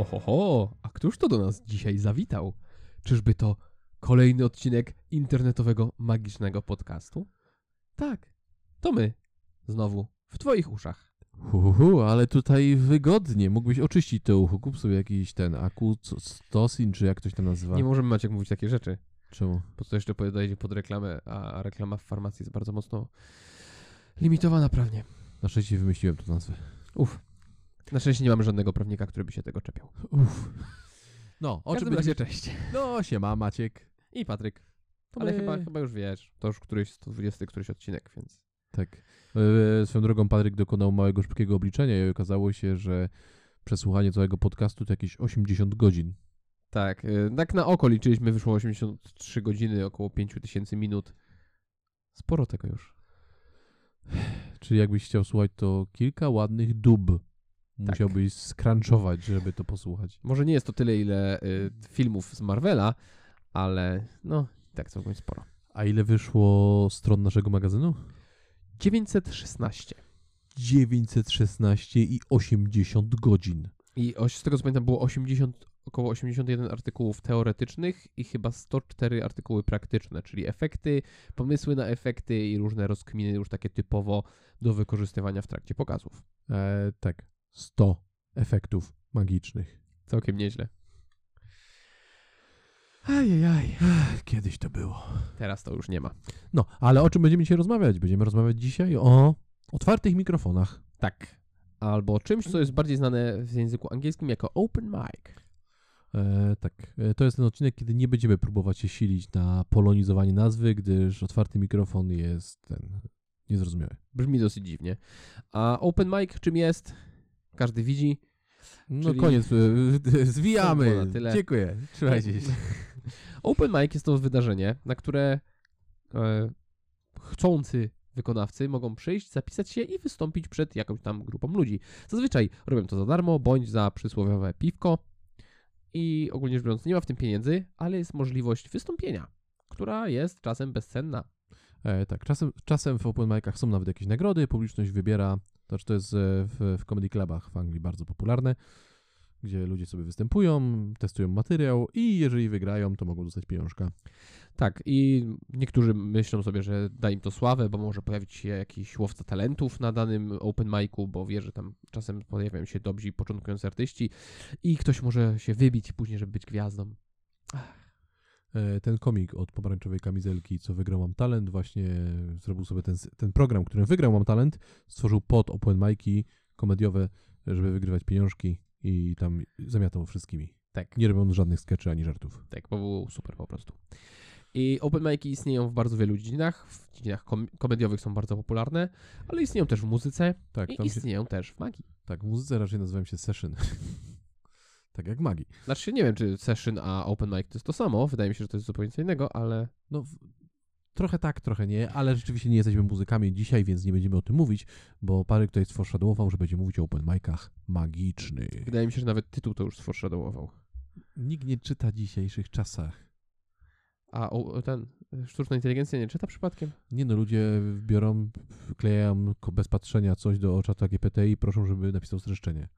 Ho, a któż to do nas dzisiaj zawitał? Czyżby to kolejny odcinek internetowego magicznego podcastu? Tak, to my. Znowu w twoich uszach. Ale tutaj wygodnie. Mógłbyś oczyścić to ucho. Kup sobie jakiś ten Akustosin, czy jak ktoś to nazywa. Nie możemy, Maciek, mówić takie rzeczy. Czemu? Bo to jeszcze podejdzie pod reklamę, a reklama w farmacji jest bardzo mocno limitowana prawnie. Na szczęście wymyśliłem tę nazwę. Na szczęście nie mamy żadnego prawnika, który by się tego czepiał. No, W każdym razie cześć. No, siema Maciek. I Patryk. To Ale my- chyba już wiesz. To już któryś 120 któryś odcinek, więc... Tak. Swoją drogą Patryk dokonał małego szybkiego obliczenia i okazało się, że przesłuchanie całego podcastu to jakieś 80 godzin. Tak, tak na oko liczyliśmy, wyszło 83 godziny, około 5000 minut. Sporo tego już. Czyli jakbyś chciał słuchać, to kilka ładnych dób musiałbyś scrunchować, żeby to posłuchać. Może nie jest to tyle, ile filmów z Marvela, ale no, tak całkiem sporo. A ile wyszło stron naszego magazynu? 916. 916 i 80 godzin. I z tego co pamiętam było około 81 artykułów teoretycznych i chyba 104 artykuły praktyczne, czyli efekty, pomysły na efekty i różne rozkminy już takie typowo do wykorzystywania w trakcie pokazów. Tak, 100 efektów magicznych. Całkiem nieźle. Ajajaj. Kiedyś to było. Teraz to już nie ma. No, ale o czym będziemy dzisiaj rozmawiać? Będziemy rozmawiać dzisiaj o otwartych mikrofonach. Tak. Albo czymś, co jest bardziej znane w języku angielskim jako open mic. Tak, to jest ten odcinek, kiedy nie będziemy próbować się silić na polonizowanie nazwy, gdyż otwarty mikrofon jest niezrozumiały. Brzmi dosyć dziwnie. A open mic czym jest? Każdy widzi. No Czyli- koniec, To było zwijamy. na tyle. Dziękuję, trzymajcie się. Open mic jest to wydarzenie, na które chcący wykonawcy mogą przyjść, zapisać się i wystąpić przed jakąś tam grupą ludzi. Zazwyczaj robią to za darmo, bądź za przysłowiowe piwko i ogólnie rzecz biorąc nie ma w tym pieniędzy, ale jest możliwość wystąpienia, która jest czasem bezcenna. Tak, czasem w open micach są nawet jakieś nagrody, publiczność wybiera, to jest w comedy clubach w Anglii bardzo popularne, gdzie ludzie sobie występują, testują materiał i jeżeli wygrają, to mogą dostać pieniążka. Tak, i niektórzy myślą sobie, że da im to sławę, bo może pojawić się jakiś łowca talentów na danym open micu, bo wie, że tam czasem pojawiają się dobrzy początkujący artyści i ktoś może się wybić później, żeby być gwiazdą. Ten komik od pomarańczowej kamizelki, co wygrał Mam Talent, właśnie zrobił sobie ten program, którym wygrał Mam Talent, stworzył pod open mic'i komediowe, żeby wygrywać pieniążki i tam zamiatał wszystkimi. Tak, Nie robiąc żadnych skeczy ani żartów. tak, bo był super po prostu. I open mic'i istnieją w bardzo wielu dziedzinach. W dziedzinach komediowych są bardzo popularne, ale istnieją też w muzyce Tak, i tam się, istnieją też w magii. tak, w muzyce raczej nazywają się session. Tak jak magii. Znaczy nie wiem, czy session a open mic to jest to samo. Wydaje mi się, że to jest zupełnie co innego, ale No, trochę tak, trochę nie, ale rzeczywiście nie jesteśmy muzykami dzisiaj, więc nie będziemy o tym mówić, bo Patryk tutaj sforshadowował, że będzie mówić o open micach magicznych. wydaje mi się, że nawet tytuł to już sforshadowował. Nikt nie czyta w dzisiejszych czasach. A sztuczna inteligencja nie czyta przypadkiem? Nie no, ludzie biorą, wklejają bez patrzenia coś do czata GPT i proszą, żeby napisał streszczenie.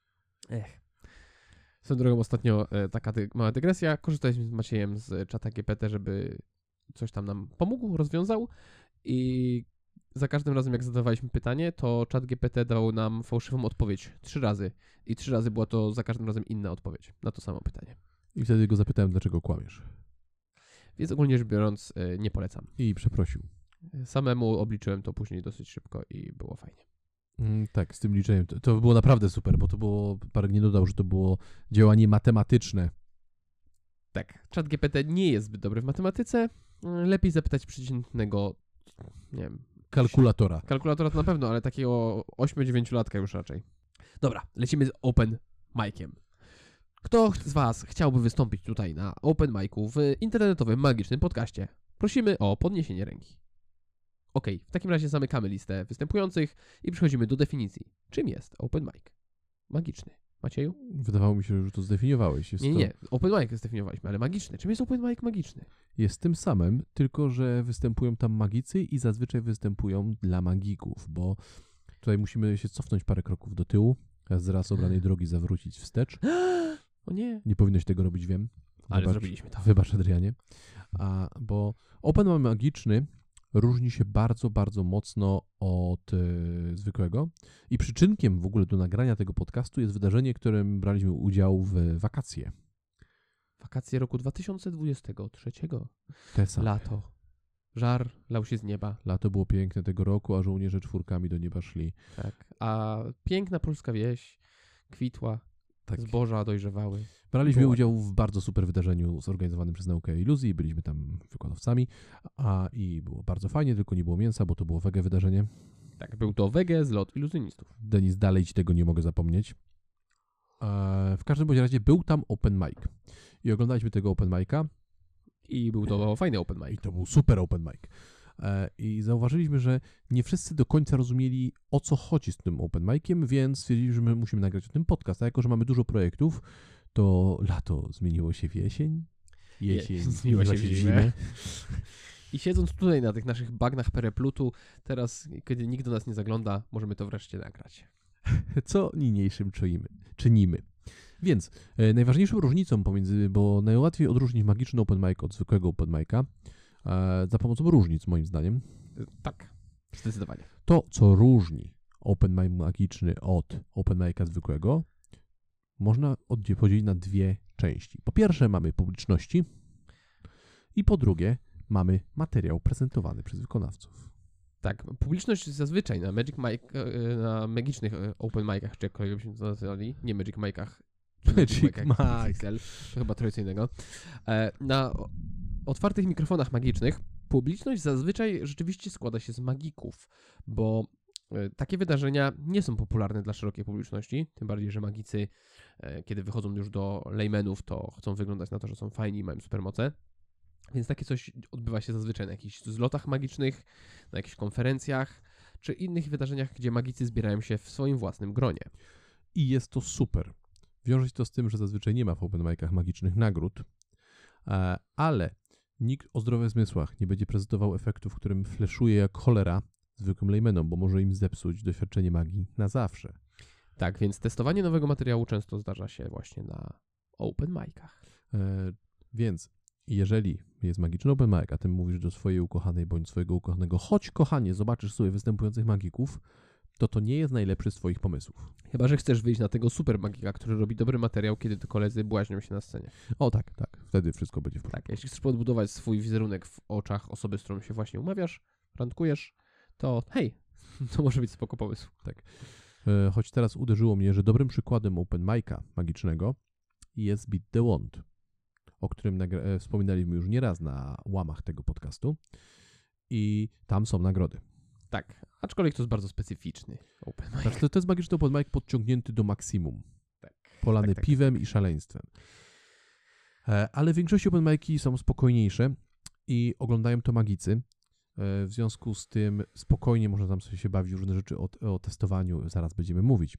Swoją drogą ostatnio taka mała dygresja. Korzystaliśmy z Maciejem z czata GPT, żeby coś tam nam pomógł, rozwiązał i za każdym razem jak zadawaliśmy pytanie, to czat GPT dał nam fałszywą odpowiedź 3 razy i 3 razy była to za każdym razem inna odpowiedź na to samo pytanie. I wtedy go zapytałem, dlaczego kłamiesz. Więc ogólnie rzecz biorąc nie polecam. I przeprosił. Samemu obliczyłem to później dosyć szybko i było fajnie. Tak, z tym liczeniem. To było naprawdę super, bo to było, Parek nie dodał, że to było działanie matematyczne. Tak, czat GPT nie jest zbyt dobry w matematyce. Lepiej zapytać przeciętnego, nie wiem, Kalkulatora. kalkulatora to na pewno, ale takiego 8-9-latka już raczej. Dobra, lecimy z open miciem. Kto z Was chciałby wystąpić tutaj na open micu w internetowym, magicznym podcaście? Prosimy o podniesienie ręki. Okej, w takim razie zamykamy listę występujących i przechodzimy do definicji. Czym jest open mic? Magiczny. Macieju? Wydawało mi się, że to zdefiniowałeś. Nie. Open mic zdefiniowaliśmy, ale magiczny. Czym jest open mic magiczny? Jest tym samym, tylko że występują tam magicy i zazwyczaj występują dla magików, bo tutaj musimy się cofnąć parę kroków do tyłu, a z raz obranej drogi zawrócić wstecz. O nie. Nie powinnoś tego robić, wiem. Ale zrobiliśmy to. Wybacz, Adrianie. Bo Open Magiczny różni się bardzo, bardzo mocno od zwykłego i przyczynkiem w ogóle do nagrania tego podcastu jest wydarzenie, w którym braliśmy udział w wakacje. Wakacje roku 2023. Te same. Lato. Żar lał się z nieba. Lato było piękne tego roku, a żołnierze czwórkami do nieba szli. Tak. A piękna polska wieś kwitła, Tak. zboża dojrzewały. Braliśmy Było. udział w bardzo super wydarzeniu zorganizowanym przez Naukę Iluzji. Byliśmy tam wykładowcami i było bardzo fajnie, tylko nie było mięsa, bo to było wege wydarzenie. Tak, był to wege zlot iluzjonistów. Denis, dalej ci tego nie mogę zapomnieć. W każdym bądź razie był tam open mic. I oglądaliśmy tego open mic'a. I był to fajny open I mic. to był super open mic. I zauważyliśmy, że nie wszyscy do końca rozumieli, o co chodzi z tym open mic'iem, więc stwierdziliśmy, że my musimy nagrać o tym podcast. A jako, że mamy dużo projektów, to lato zmieniło się w jesień. Jesień zmieniła się w zimę. I siedząc tutaj na tych naszych bagnach pereplutu, teraz, kiedy nikt do nas nie zagląda, możemy to wreszcie nagrać. Co niniejszym czynimy. Więc najważniejszą różnicą pomiędzy, bo najłatwiej odróżnić magiczny open mic od zwykłego open mic'a za pomocą różnic, moim zdaniem. Tak, zdecydowanie. To, co różni open mic magiczny od open mic'a zwykłego, można podzielić na dwie części. Po pierwsze mamy publiczności i po drugie mamy materiał prezentowany przez wykonawców. Tak, publiczność zazwyczaj na na magicznych open mic'ach, czy jakkolwiek byśmy to nazywali, nie Magic Mic'ach, Magic Mic. XXL, to chyba trochę co innego. Na otwartych mikrofonach magicznych publiczność zazwyczaj rzeczywiście składa się z magików, bo takie wydarzenia nie są popularne dla szerokiej publiczności, tym bardziej, że magicy, kiedy wychodzą już do laymenów, to chcą wyglądać na to, że są fajni i mają supermoce. Więc takie coś odbywa się zazwyczaj na jakichś zlotach magicznych, na jakichś konferencjach, czy innych wydarzeniach, gdzie magicy zbierają się w swoim własnym gronie. I jest to super. Wiąże się to z tym, że zazwyczaj nie ma w open mic'ach magicznych nagród, ale nikt o zdrowych zmysłach nie będzie prezentował efektu, w którym fleszuje jak cholera zwykłym laymenom, bo może im zepsuć doświadczenie magii na zawsze. Tak, więc testowanie nowego materiału często zdarza się właśnie na open mic'ach. Więc jeżeli jest magiczny open mic, a ty mówisz do swojej ukochanej bądź swojego ukochanego, chodź kochanie, zobaczysz sobie występujących magików, to nie jest najlepszy z twoich pomysłów. Chyba że chcesz wyjść na tego super magika, który robi dobry materiał, kiedy to koledzy błaźnią się na scenie. O tak, wtedy wszystko będzie w porządku. Tak, jeśli chcesz podbudować swój wizerunek w oczach osoby, z którą się właśnie umawiasz, randkujesz, to hej, to może być spoko pomysł. Tak. Choć teraz uderzyło mnie, że dobrym przykładem open mic'a magicznego jest Beat the Wand, o którym wspominaliśmy już nieraz na łamach tego podcastu i tam są nagrody. Tak, aczkolwiek to jest bardzo specyficzny open mic. Znaczy, to jest magiczny open mic podciągnięty do maksimum. Tak. Polany Tak. piwem i szaleństwem. Ale w większości open mic'i są spokojniejsze i oglądają to magicy. W związku z tym spokojnie można tam sobie się bawić różne rzeczy o testowaniu, zaraz będziemy mówić.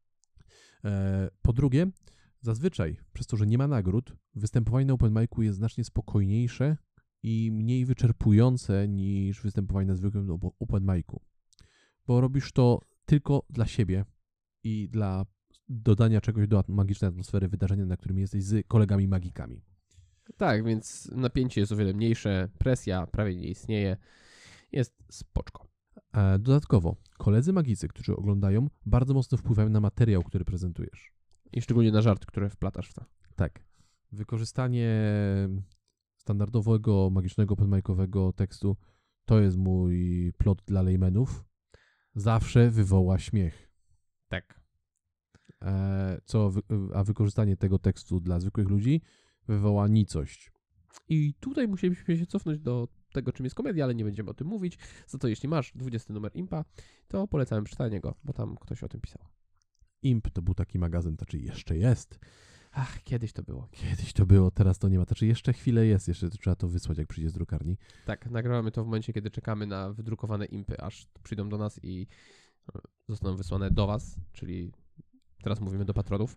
Po drugie, zazwyczaj przez to, że nie ma nagród, występowanie na open mic'u jest znacznie spokojniejsze i mniej wyczerpujące niż występowanie na zwykłym open mic'u. Bo robisz to tylko dla siebie i dla dodania czegoś do magicznej atmosfery wydarzenia, na którym jesteś z kolegami magikami. Tak, więc napięcie jest o wiele mniejsze, presja prawie nie istnieje, jest spoczko. Dodatkowo, koledzy magicy, którzy oglądają, bardzo mocno wpływają na materiał, który prezentujesz. I szczególnie na żarty, które wplatasz w to. Tak. Wykorzystanie standardowego, magicznego, open-micowego tekstu to jest mój plot dla laymenów. Zawsze wywoła śmiech. Tak. A wykorzystanie tego tekstu dla zwykłych ludzi wywoła nicość. I tutaj musielibyśmy się cofnąć do tego, czym jest komedia, ale nie będziemy o tym mówić. Za to jeśli masz 20 numer Impa, to polecamy czytanie go, bo tam ktoś o tym pisał. Imp to był taki magazyn, to czy jeszcze jest. Ach, kiedyś to było. Kiedyś to było, teraz to nie ma. To czy jeszcze chwilę jest, jeszcze trzeba to wysłać, jak przyjdzie z drukarni. Tak, nagrywamy to w momencie, kiedy czekamy na wydrukowane Impy, aż przyjdą do nas i zostaną wysłane do was, czyli teraz mówimy do patronów.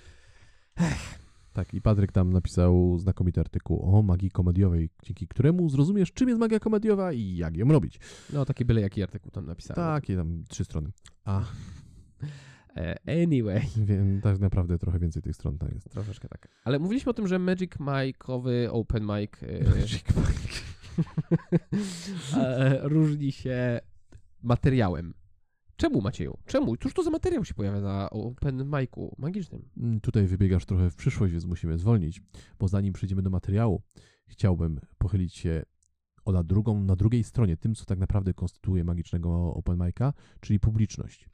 Tak, i Patryk tam napisał znakomity artykuł o magii komediowej, dzięki któremu zrozumiesz, czym jest magia komediowa i jak ją robić. No, taki byle jaki artykuł tam napisałem. Takie tam 3 strony. Anyway. Wiem, tak naprawdę trochę więcej tych stron tam jest. Troszeczkę tak. Ale mówiliśmy o tym, że Magic Mike'owy open mic różni się materiałem. Czemu, Macieju? Czemu? Cóż to za materiał się pojawia na open mic'u magicznym? Tutaj wybiegasz trochę w przyszłość, więc musimy zwolnić, bo zanim przejdziemy do materiału, chciałbym pochylić się na drugiej stronie, tym, co tak naprawdę konstytuuje magicznego open mic'a, czyli publiczność.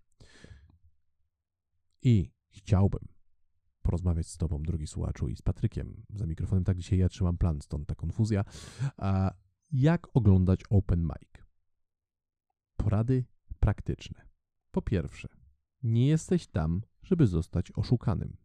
I chciałbym porozmawiać z tobą, drogi słuchaczu, i z Patrykiem za mikrofonem. Tak, dzisiaj ja trzymam plan, stąd ta konfuzja. A jak oglądać open mic? Porady praktyczne. Po pierwsze, nie jesteś tam, żeby zostać oszukanym.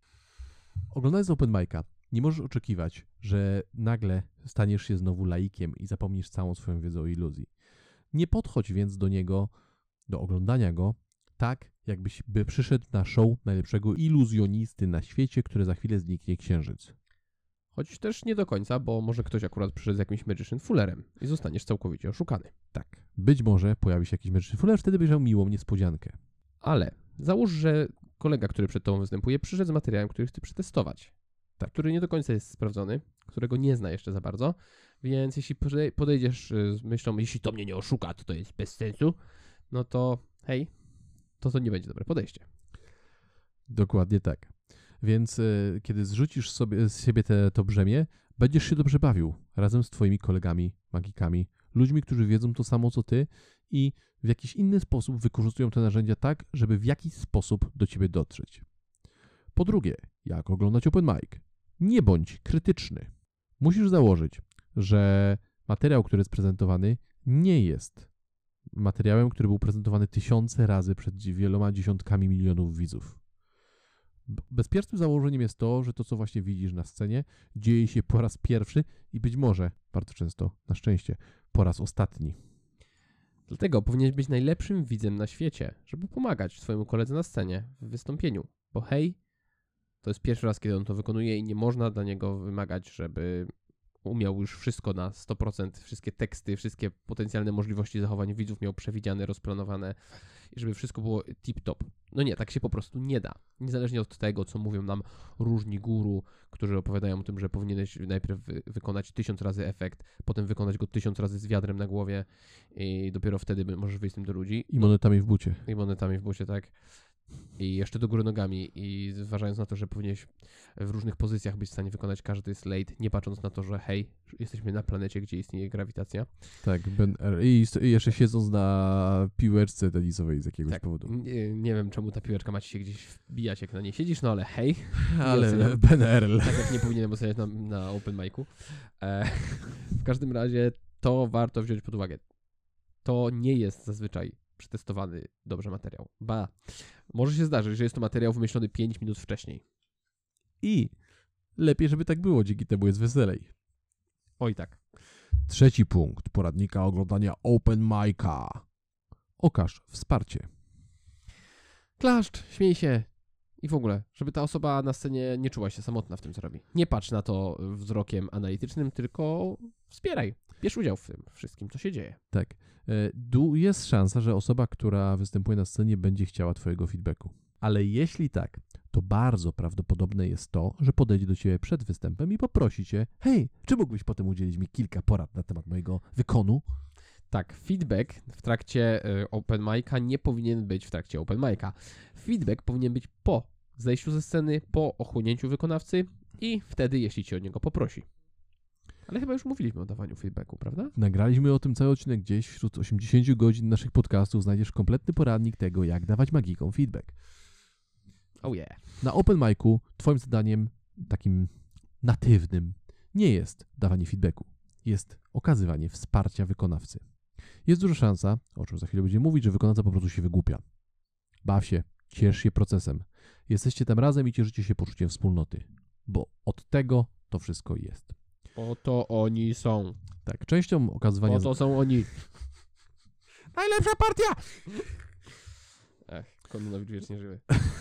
Oglądając open mic'a, nie możesz oczekiwać, że nagle staniesz się znowu laikiem i zapomnisz całą swoją wiedzę o iluzji. Nie podchodź więc do niego, do oglądania go, tak jakbyś przyszedł na show najlepszego iluzjonisty na świecie, który za chwilę zniknie księżyc. Choć też nie do końca, bo może ktoś akurat przyszedł z jakimś Magician Fullerem i zostaniesz całkowicie oszukany. Tak. Być może pojawi się jakiś Magician Fuller, wtedy będziesz miał miłą niespodziankę. Ale załóż, że kolega, który przed tobą występuje, przyszedł z materiałem, który chce przetestować. Tak. Który nie do końca jest sprawdzony, którego nie zna jeszcze za bardzo, więc jeśli podejdziesz z myślą, jeśli to mnie nie oszuka, to jest bez sensu, no to hej, to nie będzie dobre podejście. Dokładnie tak. Więc kiedy zrzucisz sobie z siebie to brzemię, będziesz się dobrze bawił razem z twoimi kolegami, magikami, ludźmi, którzy wiedzą to samo co ty i w jakiś inny sposób wykorzystują te narzędzia tak, żeby w jakiś sposób do ciebie dotrzeć. Po drugie, jak oglądać open mic? Nie bądź krytyczny. Musisz założyć, że materiał, który jest prezentowany, nie jest materiałem, który był prezentowany tysiące razy przed wieloma dziesiątkami milionów widzów. Bezpiecznym założeniem jest to, że to, co właśnie widzisz na scenie, dzieje się po raz pierwszy i być może, bardzo często, na szczęście, po raz ostatni. Dlatego powinieneś być najlepszym widzem na świecie, żeby pomagać swojemu koledze na scenie w wystąpieniu. Bo hej, to jest pierwszy raz, kiedy on to wykonuje i nie można dla niego wymagać, żeby umiał już wszystko na 100%, wszystkie teksty, wszystkie potencjalne możliwości zachowań widzów miał przewidziane, rozplanowane i żeby wszystko było tip-top. No nie, tak się po prostu nie da. Niezależnie od tego, co mówią nam różni guru, którzy opowiadają o tym, że powinieneś najpierw wykonać 1000 razy efekt, potem wykonać go 1000 razy z wiadrem na głowie i dopiero wtedy możesz wyjść z tym do ludzi. I monetami w bucie. I monetami w bucie, tak. I jeszcze do góry nogami i zważając na to, że powinieneś w różnych pozycjach być w stanie wykonać każdy slate, nie patrząc na to, że hej, jesteśmy na planecie, gdzie istnieje grawitacja. Tak, i jeszcze siedząc na piłeczce tenisowej z jakiegoś powodu. Nie wiem, czemu ta piłeczka ma ci się gdzieś wbijać, jak na niej siedzisz, no ale hej. Ale Ben Earl. Tak jak nie powinienem oceniać na open mic'u. W każdym razie to warto wziąć pod uwagę. To nie jest zazwyczaj przetestowany dobrze materiał. Może się zdarzyć, że jest to materiał wymyślony 5 minut wcześniej. I lepiej, żeby tak było, dzięki temu jest weselej. Oj tak. Trzeci punkt poradnika oglądania open mic'a. Okaż wsparcie. Klaszcz, śmiej się i w ogóle, żeby ta osoba na scenie nie czuła się samotna w tym, co robi. Nie patrz na to wzrokiem analitycznym, tylko wspieraj. Bierz udział w tym wszystkim, co się dzieje. Tak. Jest szansa, że osoba, która występuje na scenie, będzie chciała twojego feedbacku. Ale jeśli tak, to bardzo prawdopodobne jest to, że podejdzie do ciebie przed występem i poprosi cię: hej, czy mógłbyś potem udzielić mi kilka porad na temat mojego wykonu? Tak, feedback w trakcie open mic'a nie powinien być w trakcie open mic'a. Feedback powinien być po zejściu ze sceny, po ochłonięciu wykonawcy i wtedy, jeśli cię o niego poprosi. Ale chyba już mówiliśmy o dawaniu feedbacku, prawda? Nagraliśmy o tym cały odcinek. Gdzieś wśród 80 godzin naszych podcastów znajdziesz kompletny poradnik tego, jak dawać magikom feedback. Oh yeah. Na open mic'u twoim zadaniem takim natywnym nie jest dawanie feedbacku. Jest okazywanie wsparcia wykonawcy. Jest duża szansa, o czym za chwilę będziemy mówić, że wykonawca po prostu się wygłupia. Baw się, ciesz się procesem. Jesteście tam razem i cieszycie się poczuciem wspólnoty. Bo od tego to wszystko jest. Oto oni są. Tak, częścią okazywania... Oto są oni. Najlepsza partia! Kononowicz wiecznie żywy.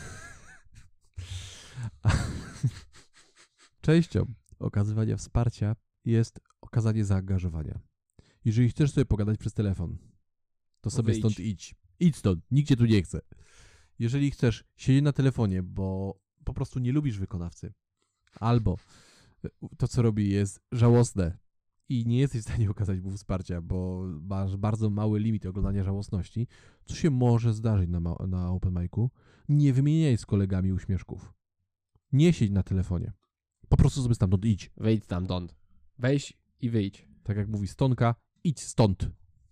Częścią okazywania wsparcia jest okazanie zaangażowania. Jeżeli chcesz sobie pogadać przez telefon, to sobie Wyjdź. stąd idź. Idź stąd, nikt cię tu nie chce. jeżeli chcesz siedzieć na telefonie, bo po prostu nie lubisz wykonawcy, albo to, co robi, jest żałosne i nie jesteś w stanie okazać mu wsparcia, bo masz bardzo mały limit oglądania żałosności, co się może zdarzyć na open micu, nie wymieniaj z kolegami uśmieszków. Nie siedź na telefonie. Po prostu sobie stamtąd idź. Wejdź stamtąd. Weź i wyjdź. Tak jak mówi Stonka, idź stąd.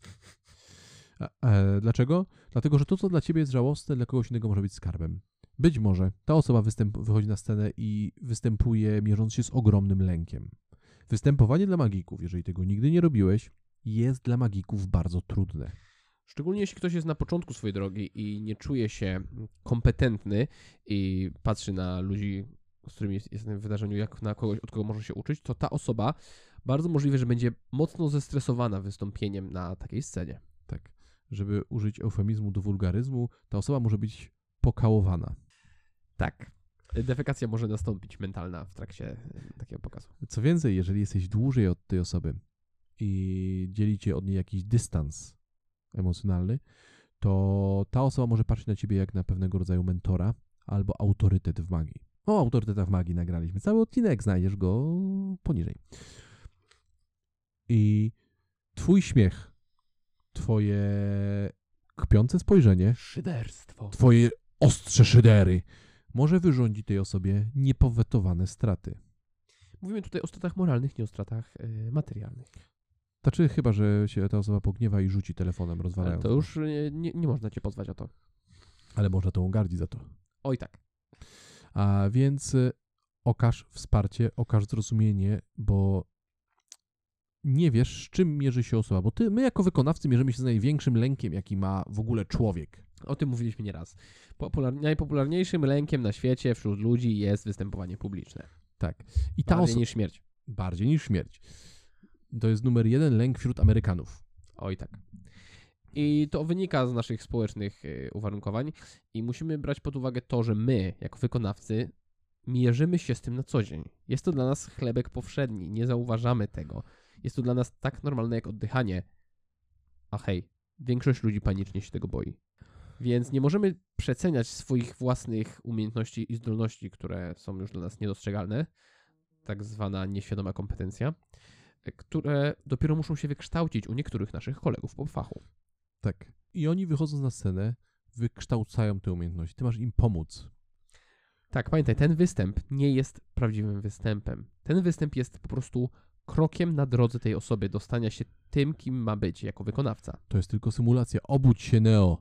Dlaczego? Dlatego, że to, co dla ciebie jest żałosne, dla kogoś innego może być skarbem. Być może ta osoba wychodzi na scenę i występuje mierząc się z ogromnym lękiem. Występowanie dla magików, jeżeli tego nigdy nie robiłeś, jest dla magików bardzo trudne. Szczególnie jeśli ktoś jest na początku swojej drogi i nie czuje się kompetentny i patrzy na ludzi, z którymi jest w wydarzeniu, jak na kogoś, od kogo może się uczyć, to ta osoba bardzo możliwe, że będzie mocno zestresowana wystąpieniem na takiej scenie. Tak, żeby użyć eufemizmu do wulgaryzmu, ta osoba może być pokałowana. Tak. Defekacja może nastąpić mentalna w trakcie takiego pokazu. Co więcej, jeżeli jesteś dłużej od tej osoby i dzieli cię od niej jakiś dystans emocjonalny, to ta osoba może patrzeć na ciebie jak na pewnego rodzaju mentora albo autorytet w magii. O autorytetach w magii nagraliśmy. Cały odcinek, znajdziesz go poniżej. I twój śmiech, twoje kpiące spojrzenie, Szyderstwo. twoje ostrze szydery może wyrządzić tej osobie niepowetowane straty. Mówimy tutaj o stratach moralnych, nie o stratach materialnych. Znaczy chyba, że się ta osoba pogniewa i rzuci telefonem, Ale rozwalając. to już nie można cię pozwać o to. Ale można to gardzić za to. Oj tak. A więc okaż wsparcie, okaż zrozumienie, bo nie wiesz, z czym mierzy się osoba. Bo my jako wykonawcy mierzymy się z największym lękiem, jaki ma w ogóle człowiek. O tym mówiliśmy nieraz. Najpopularniejszym lękiem na świecie wśród ludzi jest występowanie publiczne. Tak. I ta Bardziej niż śmierć. Bardziej niż śmierć. To jest numer 1 lęk wśród Amerykanów. Oj tak. I to wynika z naszych społecznych uwarunkowań i musimy brać pod uwagę to, że my, jako wykonawcy, mierzymy się z tym na co dzień. Jest to dla nas chlebek powszedni, nie zauważamy tego. Jest to dla nas tak normalne jak oddychanie. A hej, większość ludzi panicznie się tego boi. Więc nie możemy przeceniać swoich własnych umiejętności i zdolności, które są już dla nas niedostrzegalne, tak zwana nieświadoma kompetencja, które dopiero muszą się wykształcić u niektórych naszych kolegów po fachu. Tak. I oni wychodząc na scenę, wykształcają te umiejętności. Ty masz im pomóc. Tak, pamiętaj, ten występ nie jest prawdziwym występem. Ten występ jest po prostu krokiem na drodze tej osoby do stania się tym, kim ma być jako wykonawca. To jest tylko symulacja. Obudź się, Neo.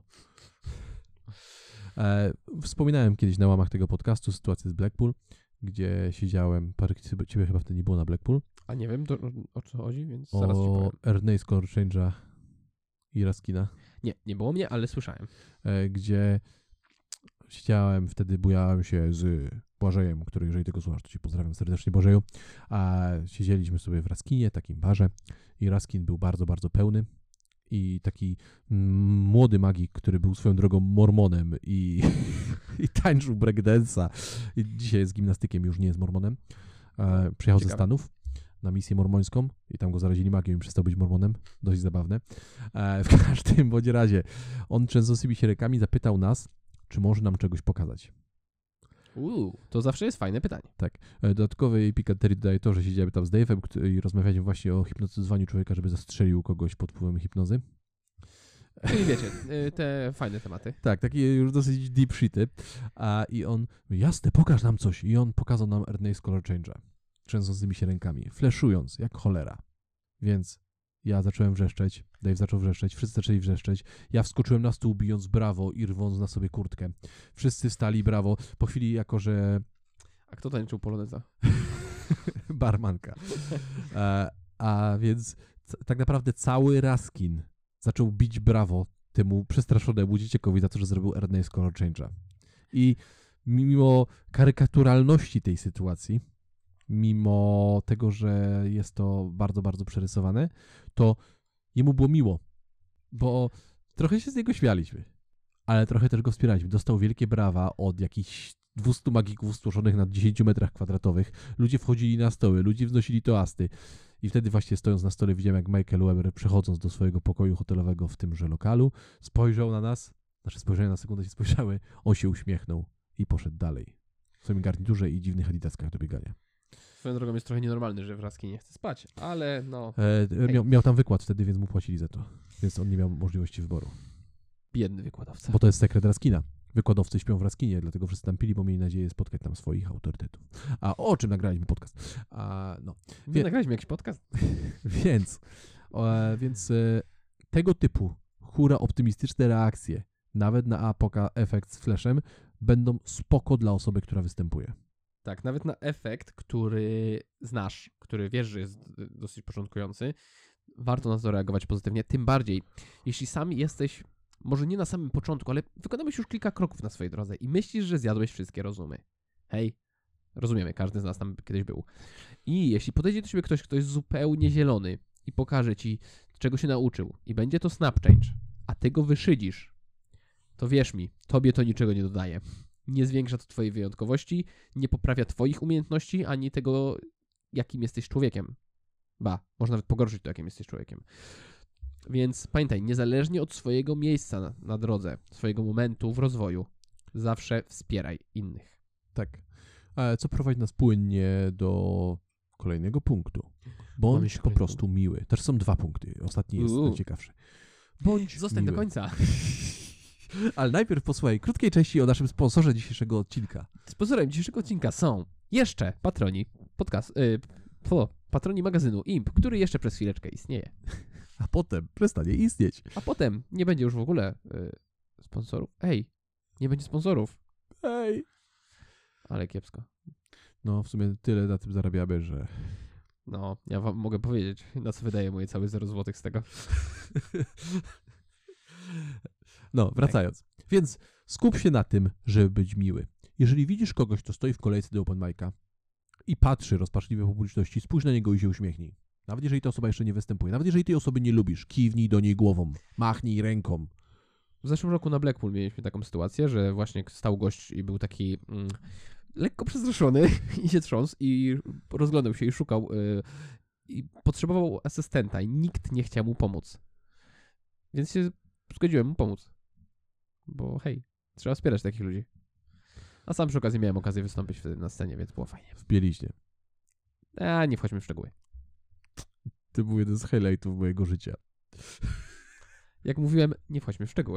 Wspominałem kiedyś na łamach tego podcastu sytuację z Blackpool, gdzie siedziałem, ciebie chyba wtedy nie było na Blackpool. A nie wiem, o co chodzi, więc zaraz ci powiem. O Ernest Change'a i Raskina. Nie było mnie, ale słyszałem. Gdzie siedziałem, wtedy bujałem się z Błażejem, który, jeżeli tego słuchasz, to ci pozdrawiam serdecznie, Błażeju. A siedzieliśmy sobie w Raskinie, takim barze i Raskin był bardzo, bardzo pełny i taki młody magik, który był swoją drogą mormonem i tańczył breakdance'a i dzisiaj jest gimnastykiem, już nie jest mormonem. Przyjechał ze Stanów na misję mormońską i tam go zarazili magią i przestał być mormonem. Dość zabawne. W każdym bądź razie on trzęsącymi się rękami zapytał nas, czy może nam czegoś pokazać. To zawsze jest fajne pytanie. Tak. Dodatkowej pikanterii dodaje to, że siedziałem tam z Dave'em i rozmawialiśmy właśnie o hipnotyzowaniu człowieka, żeby zastrzelił kogoś pod wpływem hipnozy. Czyli wiecie, te fajne tematy. Tak, takie już dosyć deep shity. I on, jasne, pokaż nam coś. I on pokazał nam Ernest Change'a, trzęsącymi się rękami, fleszując jak cholera. Więc ja zacząłem wrzeszczeć, Dave zaczął wrzeszczeć, wszyscy zaczęli wrzeszczeć. Ja wskoczyłem na stół, bijąc brawo i rwąc na sobie kurtkę. Wszyscy stali brawo. Po chwili, jako że... A kto tańczył poloneza? Barmanka. A więc tak naprawdę cały Raskin zaczął bić brawo temu przestraszonemu dzieciakowi za to, że zrobił Ernest Change'a. I mimo karykaturalności tej sytuacji, mimo tego, że jest to bardzo, bardzo przerysowane, to jemu było miło, bo trochę się z niego śmialiśmy, ale trochę też go wspieraliśmy. Dostał wielkie brawa od jakichś 200 magików stworzonych na 10 metrach kwadratowych. Ludzie wchodzili na stoły, ludzie wznosili toasty. I wtedy właśnie stojąc na stole widziałem, jak Michael Weber, przechodząc do swojego pokoju hotelowego w tymże lokalu, spojrzał na nas Nasze spojrzenia na sekundę się spojrzały, on się uśmiechnął i poszedł dalej. W swoim garniturze i dziwnych adidaskach do biegania. Swoją drogą jest trochę nienormalny, że Wracki nie chce spać, ale no, Miał tam wykład wtedy, więc mu płacili za to. Więc on nie miał możliwości wyboru. biedny wykładowca. Bo to jest sekret Raskina. Wykładowcy śpią w Raskinie, dlatego wszyscy tam pili, bo mieli nadzieję spotkać tam swoich autorytetów. A o czym nagraliśmy podcast? My nagraliśmy jakiś podcast? Więc tego typu hura optymistyczne reakcje, nawet na Apoka efekt z Flashem, będą spoko dla osoby, która występuje. Tak, nawet na efekt, który znasz, który wiesz, że jest dosyć początkujący, warto na to reagować pozytywnie. Tym bardziej, jeśli sam jesteś, może nie na samym początku, ale wykonałeś już kilka kroków na swojej drodze i myślisz, że zjadłeś wszystkie rozumy. Hej, rozumiemy, każdy z nas tam kiedyś był. I jeśli podejdzie do ciebie ktoś, kto jest zupełnie zielony i pokaże ci, czego się nauczył i będzie to snap change, a ty go wyszydzisz, to wierz mi, tobie to niczego nie dodaje. Nie zwiększa to twojej wyjątkowości, nie poprawia twoich umiejętności, ani tego, jakim jesteś człowiekiem. Może nawet pogorszyć to, jakim jesteś człowiekiem. Więc pamiętaj, niezależnie od swojego miejsca na drodze, swojego momentu w rozwoju, zawsze wspieraj innych. Tak. Co prowadzi nas płynnie do kolejnego punktu. Bądź po prostu miły. Też są 2 punkty. Ostatni jest najciekawszy. Bądź Zostań miły. do końca. Ale najpierw posłuchaj krótkiej części o naszym sponsorze dzisiejszego odcinka. Sponsorem dzisiejszego odcinka są jeszcze patroni patroni magazynu IMP, który jeszcze przez chwileczkę istnieje. A potem przestanie istnieć. A potem nie będzie już w ogóle sponsorów. Nie będzie sponsorów. Ale kiepsko. No, w sumie tyle na tym zarabiamy, że... No, ja wam mogę powiedzieć, na co wydaje moje całe 0 złotych z tego. No, wracając. Więc skup się na tym, żeby być miły. Jeżeli widzisz kogoś, kto stoi w kolejce do open mic'a i patrzy rozpaczliwie po publiczności, spójrz na niego i się uśmiechnij. Nawet jeżeli ta osoba jeszcze nie występuje, nawet jeżeli tej osoby nie lubisz, kiwnij do niej głową, machnij ręką. W zeszłym roku na Blackpool mieliśmy taką sytuację, że właśnie stał gość i był taki lekko przestraszony i się trząsł i rozglądał się i szukał i potrzebował asystenta i nikt nie chciał mu pomóc. Więc się zgodziłem mu pomóc. Bo hej, trzeba wspierać takich ludzi. A sam przy okazji miałem okazję wystąpić wtedy na scenie, więc było fajnie. W bieliźnie. Nie wchodźmy w szczegóły. To był jeden z highlightów mojego życia. Jak mówiłem, nie wchodźmy w szczegóły.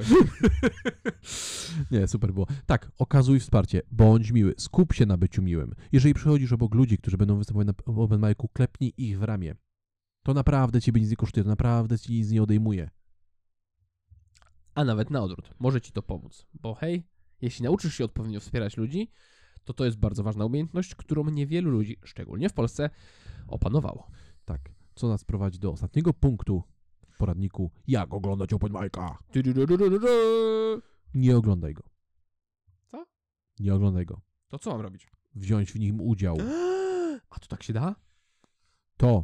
Nie, super było. Tak, okazuj wsparcie, bądź miły, skup się na byciu miłym. Jeżeli przychodzisz obok ludzi, którzy będą występować na open mic'u, klepnij ich w ramię. To naprawdę ciebie nic nie kosztuje, to naprawdę ci nic nie odejmuje. A nawet na odwrót, może ci to pomóc. Bo hej, jeśli nauczysz się odpowiednio wspierać ludzi, to jest bardzo ważna umiejętność, którą niewielu ludzi, szczególnie w Polsce, opanowało. Tak, co nas prowadzi do ostatniego punktu w poradniku, jak oglądać open mic'a. Nie oglądaj go. Co? Nie oglądaj go. To co mam robić? Wziąć w nim udział. A to tak się da? To,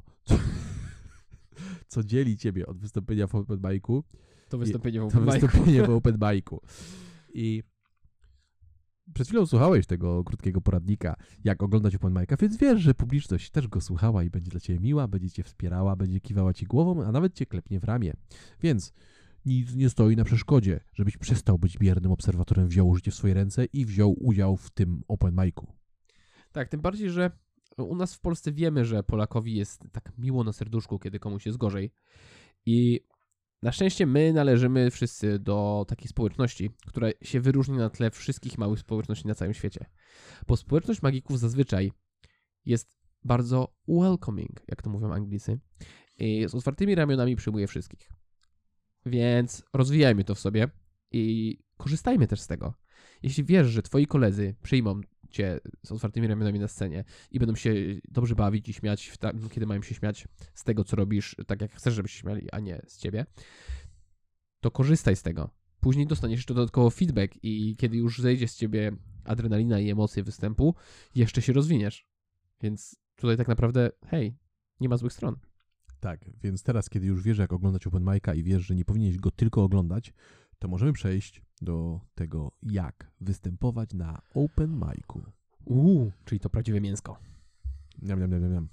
co dzieli ciebie od wystąpienia w open mic'u, To wystąpienie w to open mic'u. wystąpienie w open mic'u. I przed chwilą słuchałeś tego krótkiego poradnika, jak oglądać open mic'a, więc wiesz, że publiczność też go słuchała i będzie dla ciebie miła, będzie cię wspierała, będzie kiwała ci głową, a nawet cię klepnie w ramię. Więc nic nie stoi na przeszkodzie, żebyś przestał być biernym obserwatorem, wziął życie w swoje ręce i wziął udział w tym open mic'u. Tak, tym bardziej, że u nas w Polsce wiemy, że Polakowi jest tak miło na serduszku, kiedy komuś jest gorzej. I na szczęście my należymy wszyscy do takiej społeczności, która się wyróżnia na tle wszystkich małych społeczności na całym świecie. Bo społeczność magików zazwyczaj jest bardzo welcoming, jak to mówią Anglicy, i z otwartymi ramionami przyjmuje wszystkich. Więc rozwijajmy to w sobie i korzystajmy też z tego. Jeśli wiesz, że twoi koledzy przyjmą cię z otwartymi ramionami na scenie i będą się dobrze bawić i śmiać, kiedy mają się śmiać z tego, co robisz, tak jak chcesz, żeby się śmiali, a nie z ciebie, to korzystaj z tego. Później dostaniesz jeszcze dodatkowo feedback i kiedy już zejdzie z ciebie adrenalina i emocje występu, jeszcze się rozwiniesz. Więc tutaj tak naprawdę, hej, nie ma złych stron. Tak, więc teraz, kiedy już wiesz, jak oglądać open mic'a i wiesz, że nie powinieneś go tylko oglądać, to możemy przejść do tego, jak występować na open mic'u. Czyli to prawdziwe mięsko. Niam.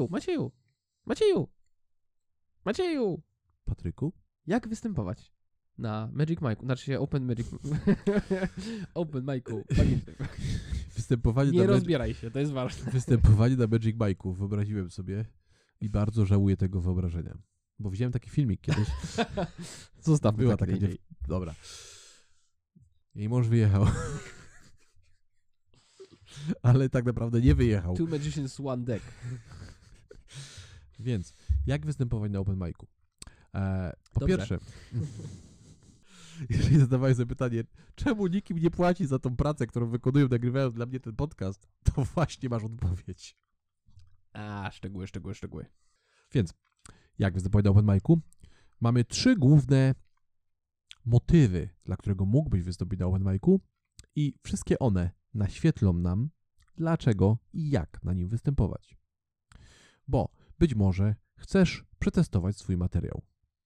Macieju! Patryku? Jak występować? na Magic Mike'u, znaczy się Open Magic... Open Mike'u magicznym. Występowanie Nie na rozbieraj się, to jest ważne. Występowanie na Magic Mike'u wyobraziłem sobie i bardzo żałuję tego wyobrażenia. Bo widziałem taki filmik kiedyś. Zostawmy Była tak taka idei. Dobra. Jej mąż wyjechał. Ale tak naprawdę nie wyjechał. Two Magicians, One Deck. Więc, jak występować na Open Mic'u? Po Dobrze. pierwsze, jeżeli zadawałeś sobie pytanie, czemu nikt mi nie płaci za tą pracę, którą wykonują, nagrywając dla mnie ten podcast, to właśnie masz odpowiedź. Szczegóły. Więc, jak występować na Open Mic'u? Mamy 3 główne motywy, dla którego mógłbyś wystąpić na Open Mic'u i wszystkie one naświetlą nam, dlaczego i jak na nim występować. Bo być może chcesz przetestować swój materiał.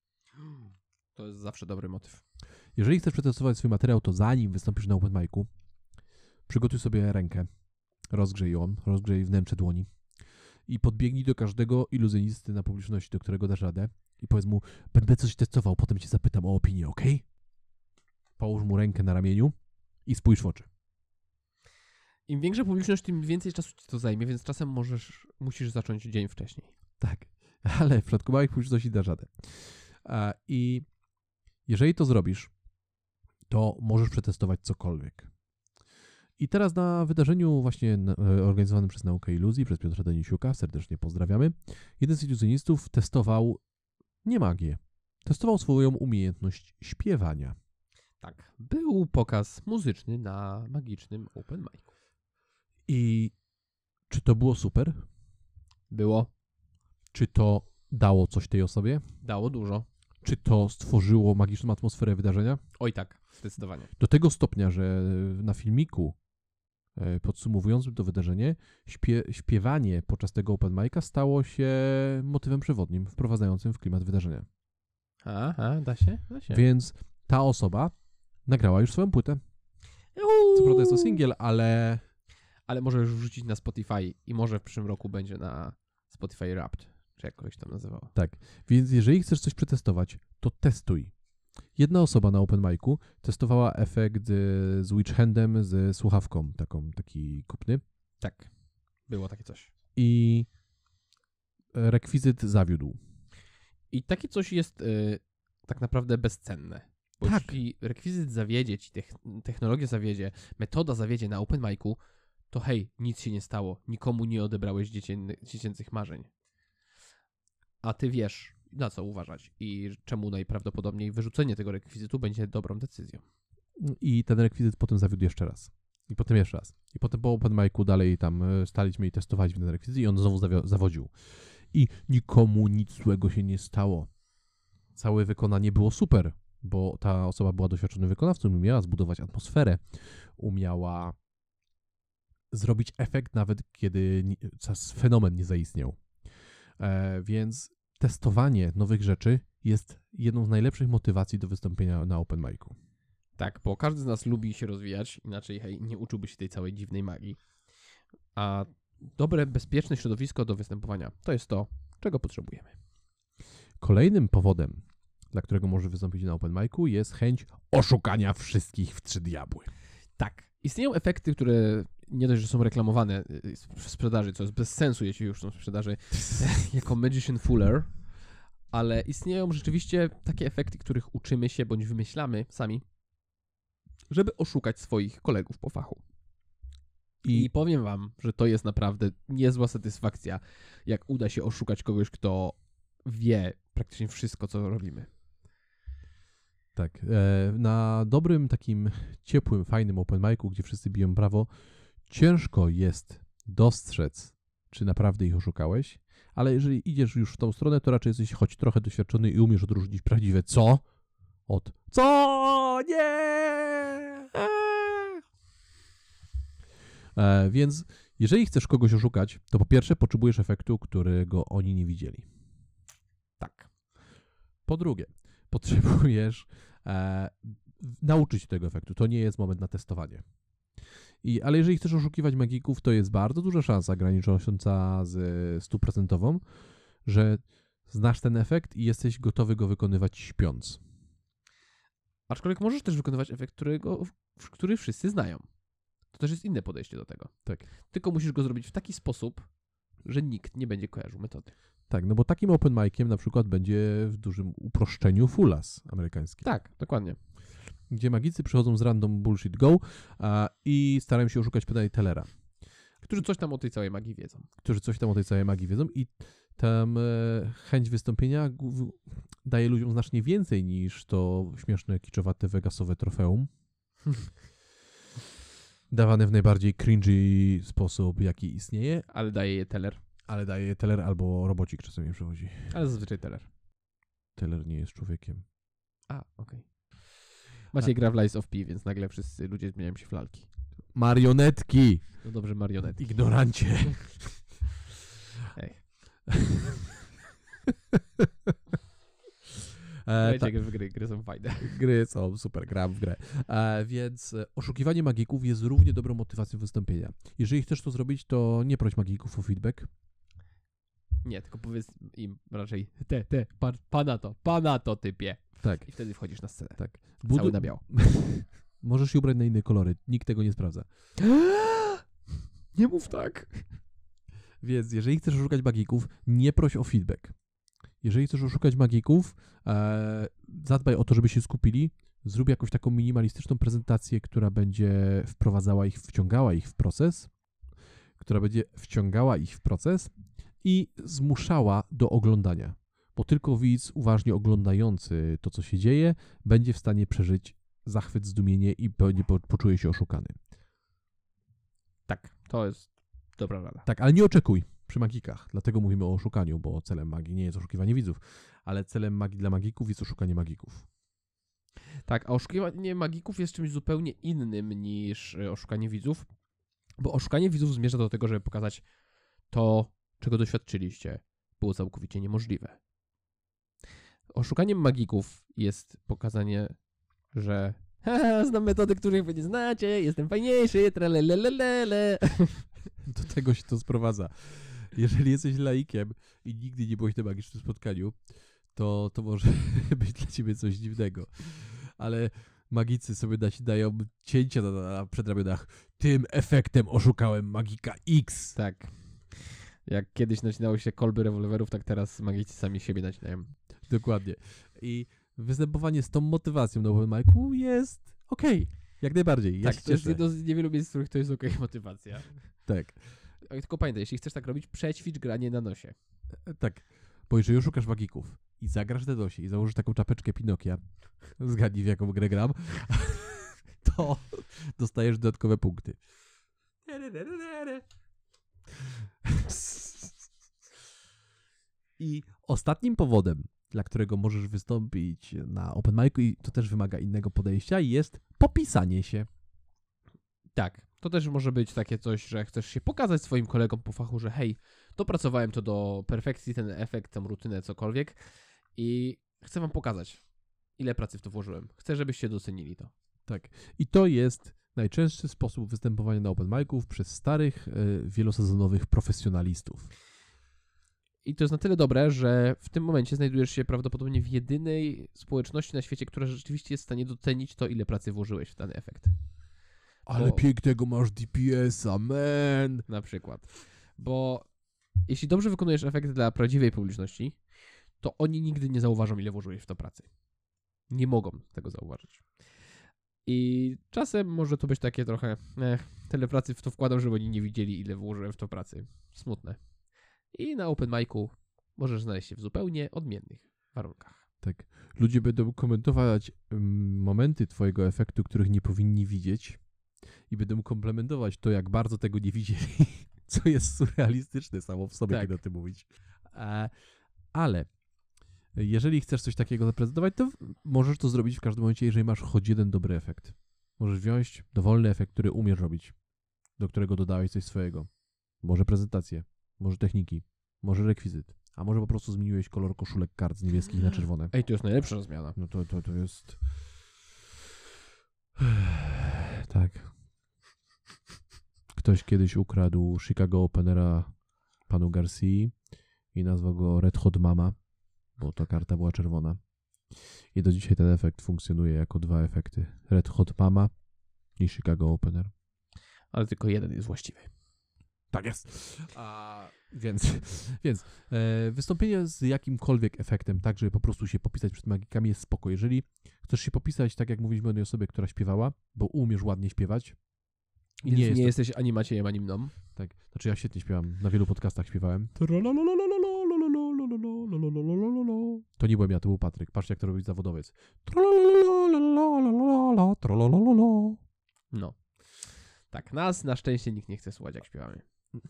To jest zawsze dobry motyw. Jeżeli chcesz przetestować swój materiał, to zanim wystąpisz na Open Mic'u, przygotuj sobie rękę, rozgrzej wnętrze dłoni i podbiegnij do każdego iluzjonisty na publiczności, do którego dasz radę i powiedz mu, będę coś testował, potem cię zapytam o opinię, ok? Połóż mu rękę na ramieniu i spójrz w oczy. Im większa publiczność, tym więcej czasu ci to zajmie, więc czasem musisz zacząć dzień wcześniej. Tak, ale w przypadku małych publiczności dasz radę. I jeżeli to zrobisz, to możesz przetestować cokolwiek. I teraz na wydarzeniu właśnie organizowanym przez Naukę Iluzji, przez Piotra Denisiuka, serdecznie pozdrawiamy, jeden z iluzjonistów testował nie magię, testował swoją umiejętność śpiewania. Tak. Był pokaz muzyczny na magicznym Open Mic'u. I czy to było super? Było. Czy to dało coś tej osobie? Dało dużo. Czy to stworzyło magiczną atmosferę wydarzenia? Oj tak, zdecydowanie. Do tego stopnia, że na filmiku podsumowującym to wydarzenie, śpiewanie podczas tego Open Mic'a stało się motywem przewodnim, wprowadzającym w klimat wydarzenia. Aha, da się? Da się. Więc ta osoba nagrała już swoją płytę. Co prawda jest to singiel, ale Ale może już wrzucić na Spotify i może w przyszłym roku będzie na Spotify Wrapped, czy jakoś tam nazywało. tak. Więc jeżeli chcesz coś przetestować, to testuj. Jedna osoba na Open Mic'u testowała efekt z Witch Handem, z słuchawką, taki kupny. Tak, było takie coś. I rekwizyt zawiódł. I takie coś jest tak naprawdę bezcenne. Bo Tak. jeśli rekwizyt zawiedzie ci, technologia zawiedzie, metoda zawiedzie na Open Mic'u, to hej, nic się nie stało. Nikomu nie odebrałeś dziecięcych marzeń. A ty wiesz, na co uważać i czemu najprawdopodobniej wyrzucenie tego rekwizytu będzie dobrą decyzją. I ten rekwizyt potem zawiódł jeszcze raz. I potem jeszcze raz. I potem po Open Mic'u dalej tam staliśmy i testowaliśmy ten rekwizyt i on znowu zawodził. I nikomu nic złego się nie stało. Całe wykonanie było super, bo ta osoba była doświadczonym wykonawcą, umiała zbudować atmosferę, umiała zrobić efekt nawet kiedy fenomen nie zaistniał. Więc testowanie nowych rzeczy jest jedną z najlepszych motywacji do wystąpienia na Open Mic'u. Tak, bo każdy z nas lubi się rozwijać, inaczej hej, nie uczyłby się tej całej dziwnej magii. A dobre, bezpieczne środowisko do występowania to jest to, czego potrzebujemy. Kolejnym powodem, dla którego może wystąpić na Open Mic'u, jest chęć oszukania wszystkich w 3 diabły. Tak. Istnieją efekty, które nie dość, że są reklamowane w sprzedaży, co jest bez sensu, jeśli już są w sprzedaży, jako Magician Fuller, ale istnieją rzeczywiście takie efekty, których uczymy się bądź wymyślamy sami, żeby oszukać swoich kolegów po fachu. I powiem wam, że to jest naprawdę niezła satysfakcja, jak uda się oszukać kogoś, kto wie praktycznie wszystko, co robimy. Tak, na dobrym, takim ciepłym, fajnym Open Mic'u, gdzie wszyscy biją brawo, ciężko jest dostrzec, czy naprawdę ich oszukałeś, ale jeżeli idziesz już w tą stronę, to raczej jesteś choć trochę doświadczony i umiesz odróżnić prawdziwe co od co nie. Więc jeżeli chcesz kogoś oszukać, to po pierwsze potrzebujesz efektu, którego oni nie widzieli. Tak. Po drugie, potrzebujesz nauczyć się tego efektu. To nie jest moment na testowanie. Ale jeżeli chcesz oszukiwać magików, to jest bardzo duża szansa granicząca z 100%, że znasz ten efekt i jesteś gotowy go wykonywać śpiąc. Aczkolwiek możesz też wykonywać efekt, który wszyscy znają. To też jest inne podejście do tego. Tak. Tylko musisz go zrobić w taki sposób, że nikt nie będzie kojarzył metody. Tak, no bo takim open miciem na przykład będzie w dużym uproszczeniu Full-as amerykański. Tak, dokładnie. Gdzie magicy przychodzą z random bullshit go i starają się oszukać pytanie tellera. Którzy coś tam o tej całej magii wiedzą. I tam chęć wystąpienia daje ludziom znacznie więcej niż to śmieszne, kiczowate, vegasowe trofeum. Dawane w najbardziej cringy sposób, jaki istnieje. Ale daje je teller. Ale daje je teller albo robocik czasem nie przychodzi. Ale zazwyczaj teller. Teller nie jest człowiekiem. Okej. Maciej gra w Lies of P, więc nagle wszyscy ludzie zmieniają się w lalki. Marionetki! No dobrze, marionetki. Ignorancie! Hej. Gry są fajne. Gry są super, gram w grę. Więc oszukiwanie magików jest równie dobrą motywacją wystąpienia. Jeżeli chcesz to zrobić, to nie proś magików o feedback. Nie, tylko powiedz im raczej pana to typie. Tak. I wtedy wchodzisz na scenę. Tak. Cały na biało. Możesz się ubrać na inne kolory. Nikt tego nie sprawdza. Nie mów tak. Więc jeżeli chcesz oszukać magików, nie proś o feedback. Jeżeli chcesz oszukać magików, zadbaj o to, żeby się skupili. Zrób jakąś taką minimalistyczną prezentację, która będzie wciągała ich w proces i zmuszała do oglądania. Bo tylko widz uważnie oglądający to, co się dzieje, będzie w stanie przeżyć zachwyt, zdumienie i poczuje się oszukany. Tak, to jest dobra rada. Tak, ale nie oczekuj przy magikach. Dlatego mówimy o oszukaniu, bo celem magii nie jest oszukiwanie widzów, ale celem magii dla magików jest oszukanie magików. Tak, a oszukiwanie magików jest czymś zupełnie innym niż oszukanie widzów, bo oszukanie widzów zmierza do tego, żeby pokazać to, czego doświadczyliście, było całkowicie niemożliwe. Oszukaniem magików jest pokazanie, że znam metody, których wy nie znacie, jestem fajniejszy, tralelelele. Do tego się to sprowadza. Jeżeli jesteś laikiem i nigdy nie byłeś na magicznym spotkaniu, to może być dla ciebie coś dziwnego. Ale magicy sobie dają cięcia na przedramionach. Tym efektem oszukałem magika X. Tak. Jak kiedyś nacinało się kolby rewolwerów, tak teraz magicy sami siebie nacinają. Dokładnie. I występowanie z tą motywacją na open micu jest okej. Jak najbardziej. Tak, to jest jedno z niewielu miejsc, w których to jest okej motywacja. Tak. Tylko pamiętaj, jeśli chcesz tak robić, przećwicz granie na nosie. Tak. Bo jeżeli oszukasz magików i zagrasz na nosie i założysz taką czapeczkę Pinokia, zgadnij w jaką grę gram, to dostajesz dodatkowe punkty. I ostatnim powodem, dla którego możesz wystąpić na open micu, i to też wymaga innego podejścia, jest popisanie się. Tak, to też może być takie coś, że chcesz się pokazać swoim kolegom po fachu, że hej, dopracowałem to do perfekcji, ten efekt, tę rutynę, cokolwiek i chcę wam pokazać, ile pracy w to włożyłem. Chcę, żebyście docenili to. Tak. I to jest najczęstszy sposób występowania na open miców przez starych, wielosezonowych profesjonalistów. I to jest na tyle dobre, że w tym momencie znajdujesz się prawdopodobnie w jedynej społeczności na świecie, która rzeczywiście jest w stanie docenić to, ile pracy włożyłeś w dany efekt. Ale pięknego masz DPS-a, man! Na przykład. Bo jeśli dobrze wykonujesz efekt dla prawdziwej publiczności, to oni nigdy nie zauważą, ile włożyłeś w to pracy. Nie mogą tego zauważyć. I czasem może to być takie trochę, tyle pracy w to wkładam, żeby oni nie widzieli, ile włożyłem w to pracy. Smutne. I na open micu możesz znaleźć się w zupełnie odmiennych warunkach. Tak. Ludzie będą komentować momenty twojego efektu, których nie powinni widzieć i będą komplementować to, jak bardzo tego nie widzieli, co jest surrealistyczne samo w sobie, tak, kiedy o tym mówić. Ale jeżeli chcesz coś takiego zaprezentować, to możesz to zrobić w każdym momencie, jeżeli masz choć jeden dobry efekt. Możesz wziąć dowolny efekt, który umiesz robić, do którego dodałeś coś swojego. Może prezentację, może techniki, może rekwizyt, a może po prostu zmieniłeś kolor koszulek kart z niebieskich na czerwone. Ej, to jest najlepsza zmiana. No to jest... Tak. Ktoś kiedyś ukradł Chicago Openera panu Garcii i nazwał go Red Hot Mama, bo ta karta była czerwona. I do dzisiaj ten efekt funkcjonuje jako 2 efekty. Red Hot Mama i Chicago Opener. Ale tylko jeden jest właściwy. Tak jest. Więc wystąpienie z jakimkolwiek efektem, tak żeby po prostu się popisać przed magikami jest spoko. Jeżeli chcesz się popisać, tak jak mówiliśmy o tej osobie, która śpiewała, bo umiesz ładnie śpiewać. I Więc nie to- jesteś ani Maciejem, ani mną. Tak, znaczy ja świetnie śpiewam, na wielu podcastach śpiewałem. To nie byłem ja, to był Patryk. Patrzcie, jak to robi zawodowiec. No. Tak, nas na szczęście nikt nie chce słuchać, jak śpiewamy.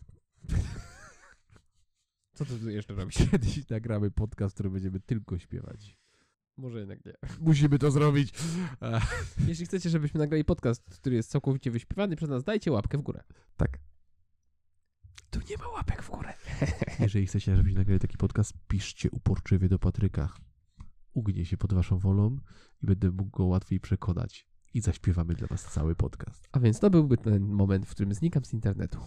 Co ty tu jeszcze robisz? Kiedyś nagramy podcast, który będziemy tylko śpiewać. Może jednak nie. Musimy to zrobić. Jeśli chcecie, żebyśmy nagrali podcast, który jest całkowicie wyśpiewany przez nas, dajcie łapkę w górę. Tak. Tu nie ma łapek w górę. Jeżeli chcecie, żebyśmy nagrali taki podcast, piszcie uporczywie do Patryka. Ugnie się pod waszą wolą i będę mógł go łatwiej przekonać. I zaśpiewamy dla was cały podcast. A więc to byłby ten moment, w którym znikam z internetu.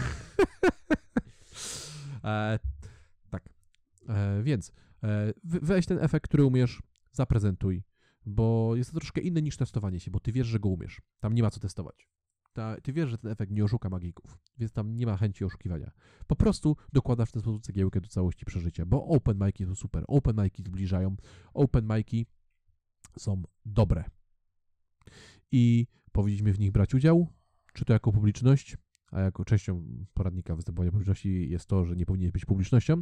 Tak. Więc weź ten efekt, który umiesz, zaprezentuj, bo jest to troszkę inne niż testowanie się, bo ty wiesz, że go umiesz. Tam nie ma co testować. Ty wiesz, że ten efekt nie oszuka magików, więc tam nie ma chęci oszukiwania. Po prostu dokładasz w ten sposób cegiełkę do całości przeżycia, bo open mic'i są super, open mic'i zbliżają, open mic'i są dobre. I powinniśmy w nich brać udział, czy to jako publiczność, a jako częścią poradnika występowania publiczności jest to, że nie powinieneś być publicznością,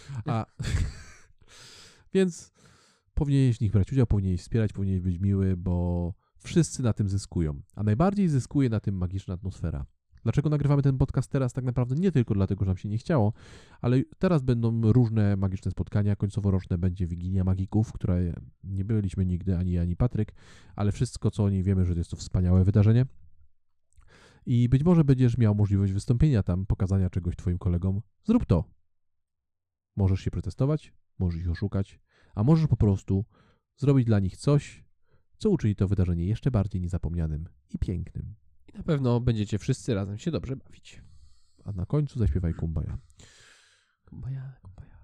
więc powinieneś w nich brać udział, powinieneś wspierać, powinieneś być miły, bo wszyscy na tym zyskują, a najbardziej zyskuje na tym magiczna atmosfera. Dlaczego nagrywamy ten podcast teraz? Tak naprawdę nie tylko dlatego, że nam się nie chciało, ale teraz będą różne magiczne spotkania, końcowo-roczne będzie Wigilia Magików, które nie byliśmy nigdy, ani Patryk, ale wszystko, co o niej wiemy, że jest to wspaniałe wydarzenie. I być może będziesz miał możliwość wystąpienia tam, pokazania czegoś twoim kolegom. Zrób to. Możesz się przetestować, możesz ich oszukać, a możesz po prostu zrobić dla nich coś, co uczyni to wydarzenie jeszcze bardziej niezapomnianym i pięknym. I na pewno będziecie wszyscy razem się dobrze bawić. A na końcu zaśpiewaj Kumbaya. Kumbaya, kumbaya.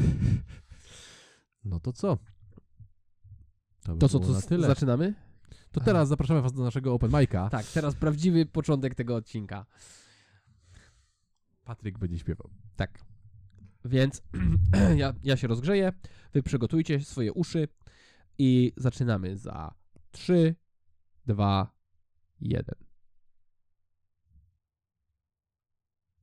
No to co? by To co, było to na tyle. zaczynamy? To teraz zapraszamy was do naszego open mic'a. Tak, teraz prawdziwy początek tego odcinka. Patryk będzie śpiewał. Tak. Więc ja się rozgrzeję, wy przygotujcie swoje uszy i zaczynamy za 3, 2, 1.